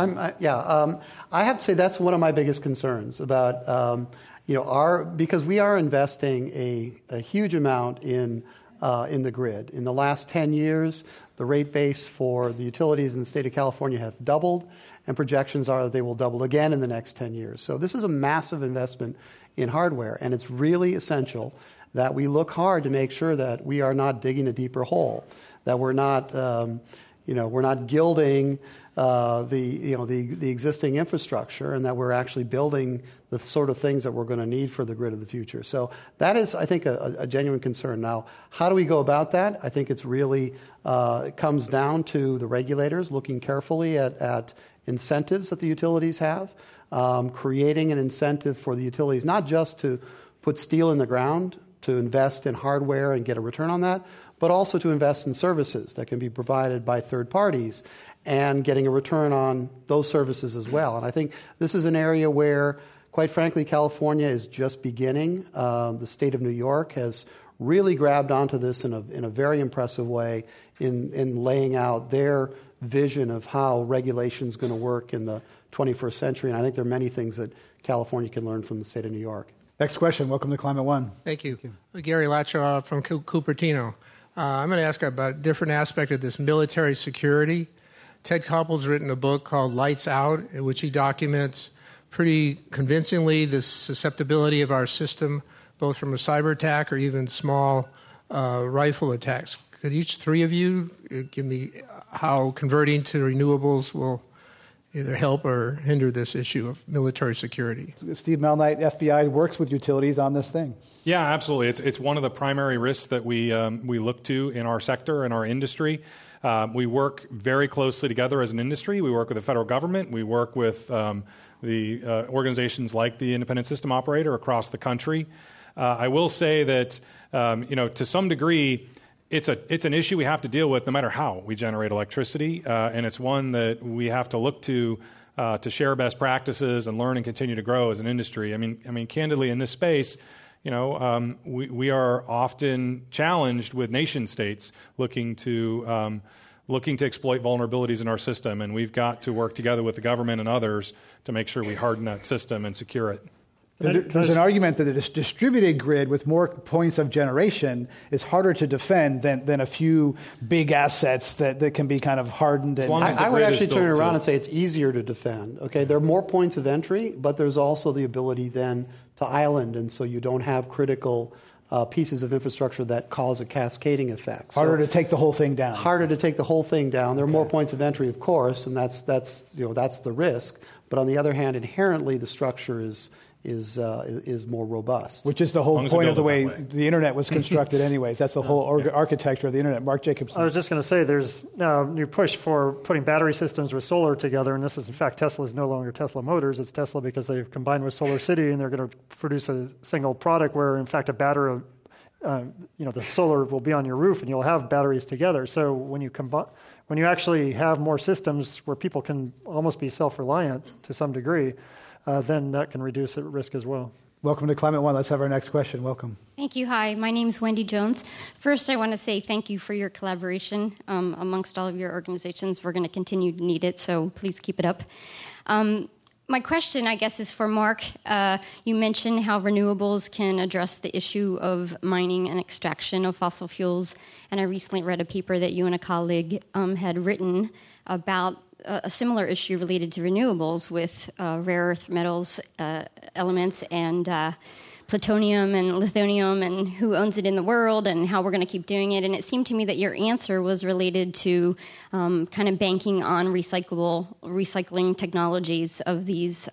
I have to say that's one of my biggest concerns about, because we are investing a huge amount in the grid. In the last 10 years, the rate base for the utilities in the state of California have doubled, and projections are that they will double again in the next 10 years. So this is a massive investment in hardware, and it's really essential that we look hard to make sure that we are not digging a deeper hole, that we're not, we're not gilding the existing infrastructure, and that we're actually building the sort of things that we're going to need for the grid of the future. So that is, I think, a genuine concern. Now, how do we go about that? I think it's really it comes down to the regulators looking carefully at incentives that the utilities have, creating an incentive for the utilities not just to put steel in the ground, to invest in hardware and get a return on that, but also to invest in services that can be provided by third parties and getting a return on those services as well. And I think this is an area where, quite frankly, California is just beginning. The state of New York has really grabbed onto this in a very impressive way in laying out their vision of how regulation is going to work in the 21st century. And I think there are many things that California can learn from the state of New York. Next question. Welcome to Climate One. Thank you. Gary Lachaw from Cupertino. I'm going to ask about a different aspect of this military security. Ted Koppel's written a book called Lights Out, in which he documents pretty convincingly the susceptibility of our system, both from a cyber attack or even small rifle attacks. Could each three of you give me how converting to renewables will either help or hinder this issue of military security? Steve Malnight, FBI, works with utilities on this thing. Yeah, absolutely. It's one of the primary risks that we look to in our sector and our industry. We work very closely together as an industry. We work with the federal government. We work with the organizations like the Independent System Operator across the country. I will say that, to some degree, it's an issue we have to deal with no matter how we generate electricity, and it's one that we have to look to to share best practices and learn and continue to grow as an industry. I mean, candidly, in this space, we are often challenged with nation states looking to exploit vulnerabilities in our system, and we've got to work together with the government and others to make sure we harden that system and secure it. There's an argument that a distributed grid with more points of generation is harder to defend than a few big assets that can be kind of hardened. I would actually turn it around and say it's easier to defend. Okay, there are more points of entry, but there's also the ability then to island, and so you don't have critical pieces of infrastructure that cause a cascading effect. Harder to take the whole thing down. Harder to take the whole thing down. There are more points of entry, of course, and that's the risk. But on the other hand, inherently the structure is more robust. Which is the whole point of the way the internet was constructed anyways. That's the whole architecture of the internet. Mark Jacobson. I was just going to say there's now a new push for putting battery systems with solar together, and this is, in fact, Tesla is no longer Tesla Motors. It's Tesla because they've combined with Solar City, and they're going to produce a single product where, in fact, a battery, the solar will be on your roof, and you'll have batteries together. So when you actually have more systems where people can almost be self-reliant to some degree, then that can reduce risk as well. Welcome to Climate One. Let's have our next question. Welcome. Thank you. Hi, my name is Wendy Jones. First, I want to say thank you for your collaboration amongst all of your organizations. We're going to continue to need it, so please keep it up. My question, I guess, is for Mark. You mentioned how renewables can address the issue of mining and extraction of fossil fuels, and I recently read a paper that you and a colleague had written about a similar issue related to renewables with rare earth metals elements and plutonium and lithium and who owns it in the world and how we're going to keep doing it. And it seemed to me that your answer was related to kind of banking on recycling technologies of these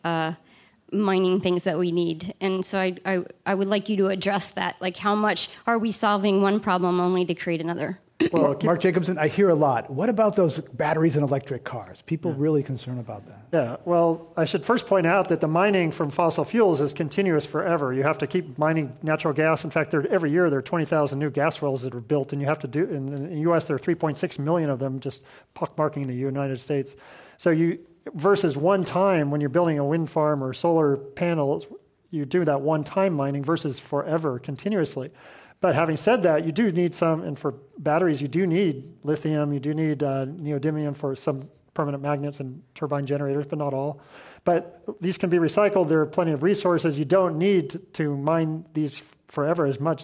mining things that we need. And so I would like you to address that. Like, how much are we solving one problem only to create another? Well, Mark Jacobson, I hear a lot. What about those batteries in electric cars? People really concerned about that. Yeah, well, I should first point out that the mining from fossil fuels is continuous forever. You have to keep mining natural gas. In fact, every year there are 20,000 new gas wells that are built, and you have to do, in the U.S. there are 3.6 million of them just pockmarking the United States. So versus one time when you're building a wind farm or solar panels, you do that one-time mining versus forever, continuously. But having said that, you do need some, and for batteries, you do need lithium, you do need neodymium for some permanent magnets and turbine generators, but not all. But these can be recycled. There are plenty of resources. You don't need to mine these forever as much.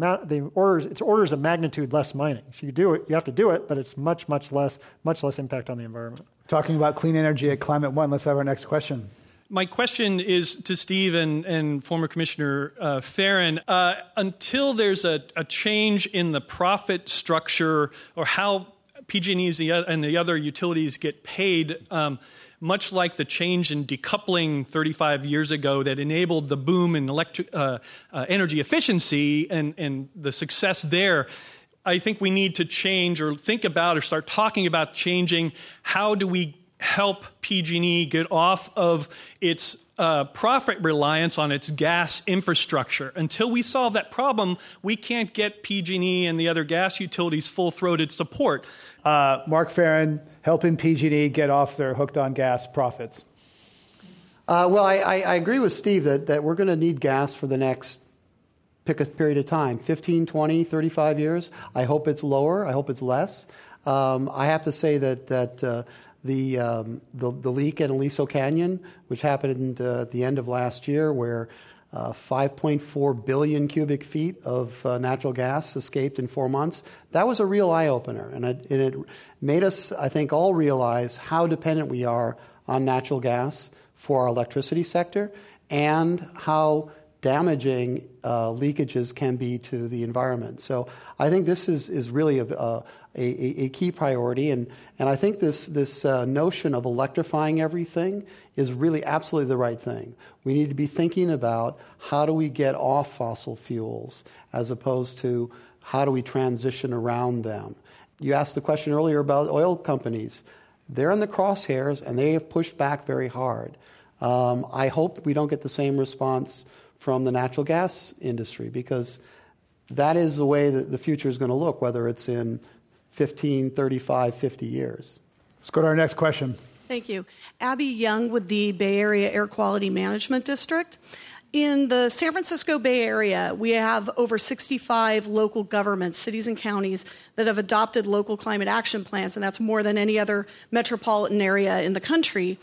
It's orders of magnitude less mining. So you have to do it, but it's much less impact on the environment. Talking about clean energy at Climate One, let's have our next question. My question is to Steve and former Commissioner Farron. Until there's a change in the profit structure or how PG&E and the other utilities get paid, much like the change in decoupling 35 years ago that enabled the boom in energy efficiency and the success there, I think we need to change or think about or start talking about changing how do we help PG&E get off of its profit reliance on its gas infrastructure. Until we solve that problem, we can't get PG&E and the other gas utilities full-throated support. Mark Farron, helping PG&E get off their hooked-on-gas profits. Well, I agree with Steve that we're going to need gas for the next pick a period of time, 15, 20, 35 years. I hope it's lower. I hope it's less. I have to say that the leak at Aliso Canyon, which happened at the end of last year, where 5.4 billion cubic feet of natural gas escaped in 4 months, that was a real eye-opener. And it made us, I think, all realize how dependent we are on natural gas for our electricity sector and how damaging leakages can be to the environment. So I think this is really a key priority, and I think this notion of electrifying everything is really absolutely the right thing. We need to be thinking about how do we get off fossil fuels as opposed to how do we transition around them. You asked the question earlier about oil companies. They're in the crosshairs, and they have pushed back very hard. I hope we don't get the same response from the natural gas industry, because that is the way that the future is going to look, whether it's in 15, 35, 50 years. Let's go to our next question. Thank you. Abby Young with the Bay Area Air Quality Management District. In the San Francisco Bay Area, we have over 65 local governments, cities and counties, that have adopted local climate action plans, and that's more than any other metropolitan area in the country.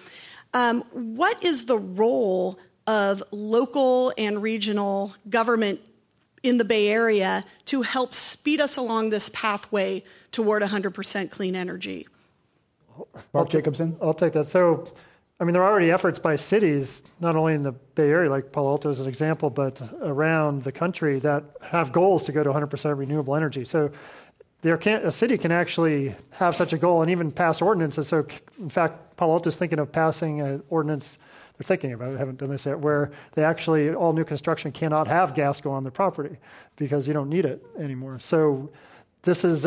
What is the role of local and regional government in the Bay Area to help speed us along this pathway toward 100% clean energy? Mark Jacobson? I'll take that. So, there are already efforts by cities, not only in the Bay Area, like Palo Alto as an example, but around the country that have goals to go to 100% renewable energy. So a city can actually have such a goal and even pass ordinances. So, in fact, Palo Alto is thinking of passing an ordinance, they're thinking about it, haven't done this yet, where they actually, all new construction cannot have gas go on their property because you don't need it anymore. So this is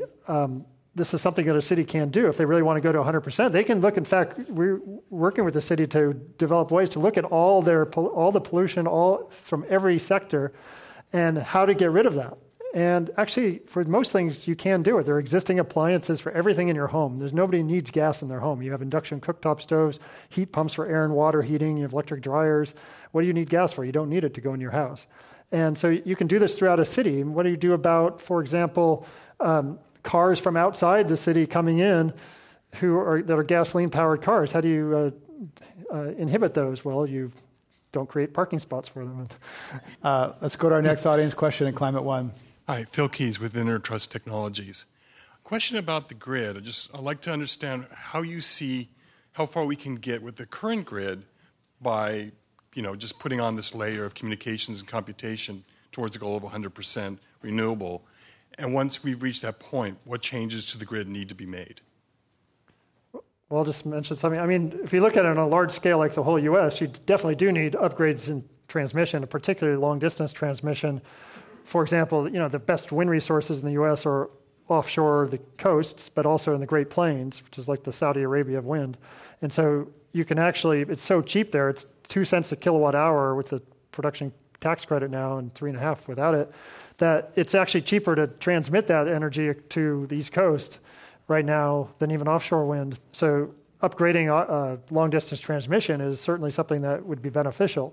something that a city can do. If they really want to go to 100%, they can look. In fact, we're working with the city to develop ways to look at all the pollution, all from every sector, and how to get rid of that. And actually, for most things, you can do it. There are existing appliances for everything in your home. Nobody needs gas in their home. You have induction cooktop stoves, heat pumps for air and water heating, you have electric dryers. What do you need gas for? You don't need it to go in your house. And so you can do this throughout a city. What do you do about, for example, cars from outside the city coming in that are gasoline-powered cars? How do you inhibit those? Well, you don't create parking spots for them. Let's go to our next audience question in Climate One. Hi, Phil Keys with Intertrust Technologies. Question about the grid. I'd like to understand how you see how far we can get with the current grid by, just putting on this layer of communications and computation towards the goal of 100% renewable. And once we've reached that point, what changes to the grid need to be made? Well, I'll just mention something. If you look at it on a large scale like the whole U.S., you definitely do need upgrades in transmission, particularly long-distance transmission. For example, the best wind resources in the U.S. are offshore the coasts, but also in the Great Plains, which is like the Saudi Arabia of wind. And so you can actually, it's so cheap there, it's 2 cents a kilowatt hour with the production tax credit now and 3.5 without it, that it's actually cheaper to transmit that energy to the East Coast right now than even offshore wind. So upgrading long-distance transmission is certainly something that would be beneficial.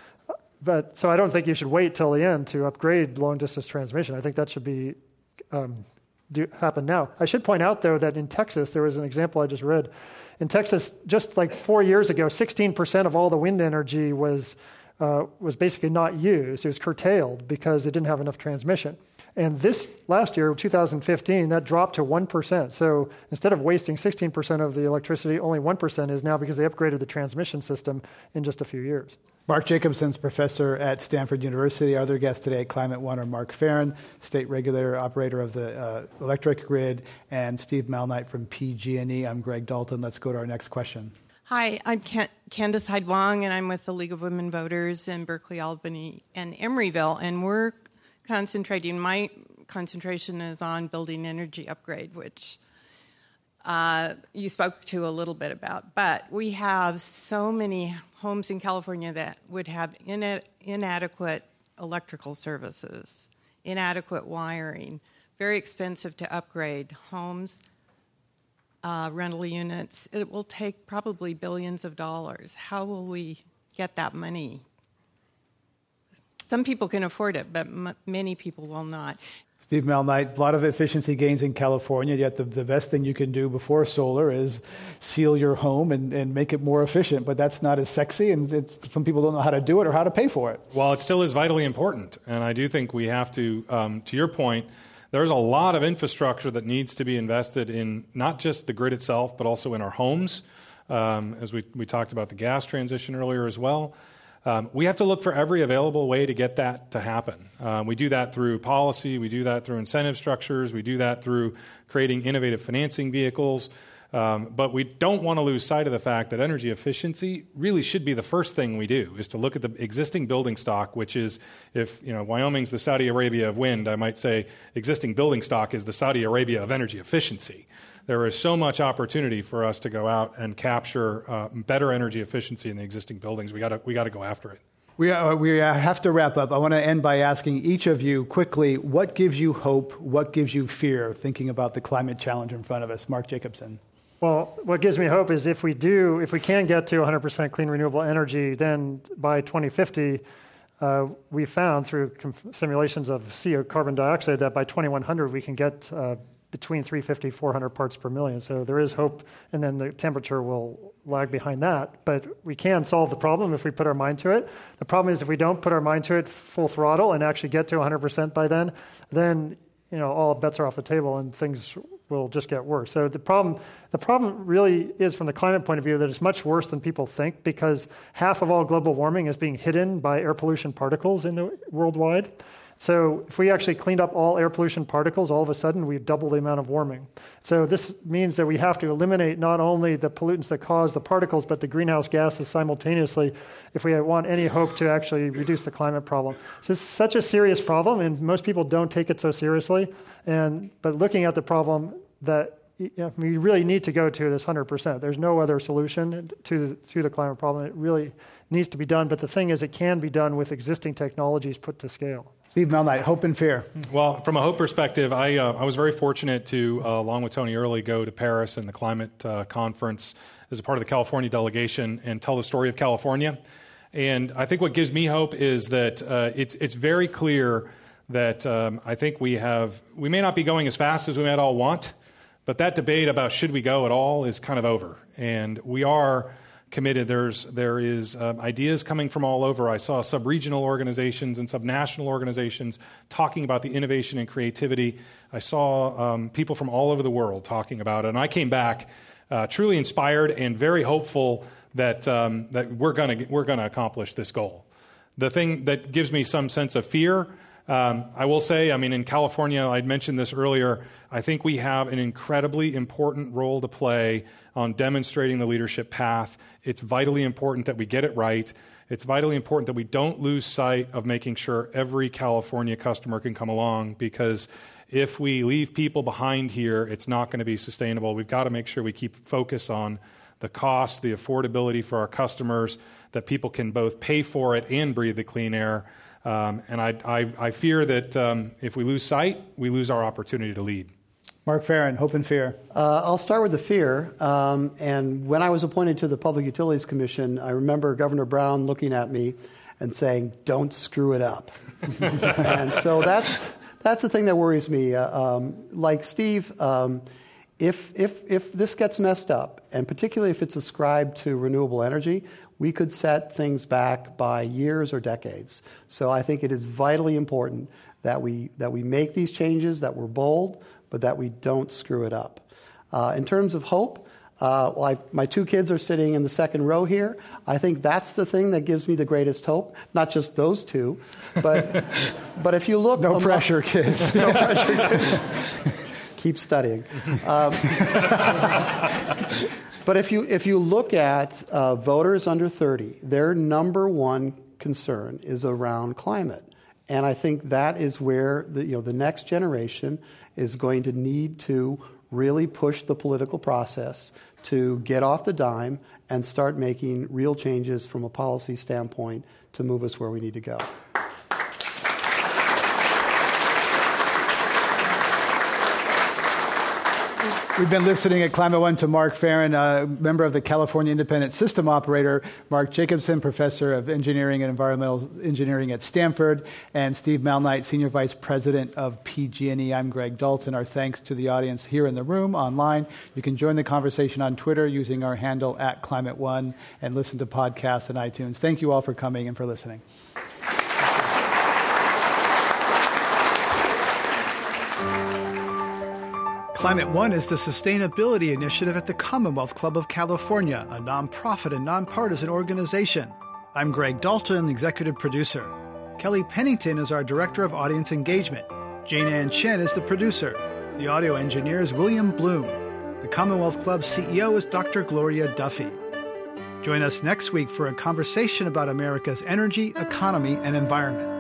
So I don't think you should wait till the end to upgrade long-distance transmission. I think that should be happen now. I should point out, though, that in Texas, there was an example I just read. In Texas, just like 4 years ago, 16% of all the wind energy was basically not used. It was curtailed because it didn't have enough transmission. And this last year, 2015, that dropped to 1%. So instead of wasting 16% of the electricity, only 1% is now because they upgraded the transmission system in just a few years. Mark Jacobson's professor at Stanford University. Our other guests today at Climate One are Mark Farren, state regulator operator of the electric grid, and Steve Malnight from PG&E. I'm Greg Dalton. Let's go to our next question. Hi, I'm Candace Hyde-Wong, and I'm with the League of Women Voters in Berkeley, Albany, and Emeryville, and we're concentrating. My concentration is on building energy upgrade, which you spoke to a little bit about. But we have so many homes in California that would have inadequate electrical services, inadequate wiring, very expensive to upgrade homes. Rental units, it will take probably billions of dollars. How will we get that money? Some people can afford it, but many people will not. Steve Malnight, a lot of efficiency gains in California, yet the best thing you can do before solar is seal your home and make it more efficient, but that's not as sexy, and some people don't know how to do it or how to pay for it. Well, it still is vitally important, and I do think we have to your point, there's a lot of infrastructure that needs to be invested in not just the grid itself, but also in our homes, as we talked about the gas transition earlier as well. We have to look for every available way to get that to happen. We do that through policy, we do that through incentive structures, we do that through creating innovative financing vehicles. But we don't want to lose sight of the fact that energy efficiency really should be the first thing we do, is to look at the existing building stock, which is, if Wyoming's the Saudi Arabia of wind, I might say existing building stock is the Saudi Arabia of energy efficiency. There is so much opportunity for us to go out and capture better energy efficiency in the existing buildings. We got to go after it. We have to wrap up. I want to end by asking each of you quickly, what gives you hope, what gives you fear, thinking about the climate challenge in front of us? Mark Jacobson. Well, what gives me hope is if we can get to 100% clean renewable energy, then by 2050, we found through simulations of carbon dioxide that by 2100 we can get between 350, 400 parts per million. So there is hope, and then the temperature will lag behind that. But we can solve the problem if we put our mind to it. The problem is if we don't put our mind to it full throttle and actually get to 100% by then all bets are off the table and things will just get worse. So the problem really is, from the climate point of view, that it's much worse than people think, because half of all global warming is being hidden by air pollution particles worldwide. So if we actually cleaned up all air pollution particles, all of a sudden we double the amount of warming. So this means that we have to eliminate not only the pollutants that cause the particles, but the greenhouse gases simultaneously if we want any hope to actually reduce the climate problem. So it's such a serious problem, and most people don't take it so seriously. But looking at the problem, that we really need to go to this 100%. There's no other solution to the climate problem. It really needs to be done. But the thing is, it can be done with existing technologies put to scale. Steve Malnight, hope and fear. Well, from a hope perspective, I was very fortunate to, along with Tony Early, go to Paris and the climate conference as a part of the California delegation and tell the story of California. And I think what gives me hope is that it's very clear that I think we may not be going as fast as we might all want, but that debate about should we go at all is kind of over. And we are committed. There is ideas coming from all over. I saw sub-regional organizations and sub-national organizations talking about the innovation and creativity. I saw people from all over the world talking about it. And I came back truly inspired and very hopeful that we're going to accomplish this goal. The thing that gives me some sense of fear, I will say, in California, I'd mentioned this earlier, I think we have an incredibly important role to play on demonstrating the leadership path. It's vitally important that we get it right. It's vitally important that we don't lose sight of making sure every California customer can come along, because if we leave people behind here, it's not going to be sustainable. We've got to make sure we keep focus on the cost, the affordability for our customers, that people can both pay for it and breathe the clean air. And I fear that if we lose sight, we lose our opportunity to lead. Mark Farren, hope and fear. I'll start with the fear. And when I was appointed to the Public Utilities Commission, I remember Governor Brown looking at me and saying, "Don't screw it up." And so that's the thing that worries me. Like Steve, if this gets messed up, and particularly if it's ascribed to renewable energy, we could set things back by years or decades. So I think it is vitally important that we make these changes, that we're bold, but that we don't screw it up. In terms of hope, my two kids are sitting in the second row here. I think that's the thing that gives me the greatest hope. Not just those two, but if you look... No pressure, kids. No pressure, kids. Keep studying. But if you look at voters under 30, their number one concern is around climate. And I think that is where the next generation is going to need to really push the political process to get off the dime and start making real changes from a policy standpoint to move us where we need to go. We've been listening at Climate One to Mark Farren, a member of the California Independent System Operator, Mark Jacobson, Professor of Engineering and Environmental Engineering at Stanford, and Steve Malnight, Senior Vice President of PG&E. I'm Greg Dalton. Our thanks to the audience here in the room, online. You can join the conversation on Twitter using our handle @ClimateOne and listen to podcasts on iTunes. Thank you all for coming and for listening. Climate One is the sustainability initiative at the Commonwealth Club of California, a nonprofit and nonpartisan organization. I'm Greg Dalton, the executive producer. Kelly Pennington is our director of audience engagement. Jane Ann Chen is the producer. The audio engineer is William Bloom. The Commonwealth Club CEO is Dr. Gloria Duffy. Join us next week for a conversation about America's energy, economy, and environment.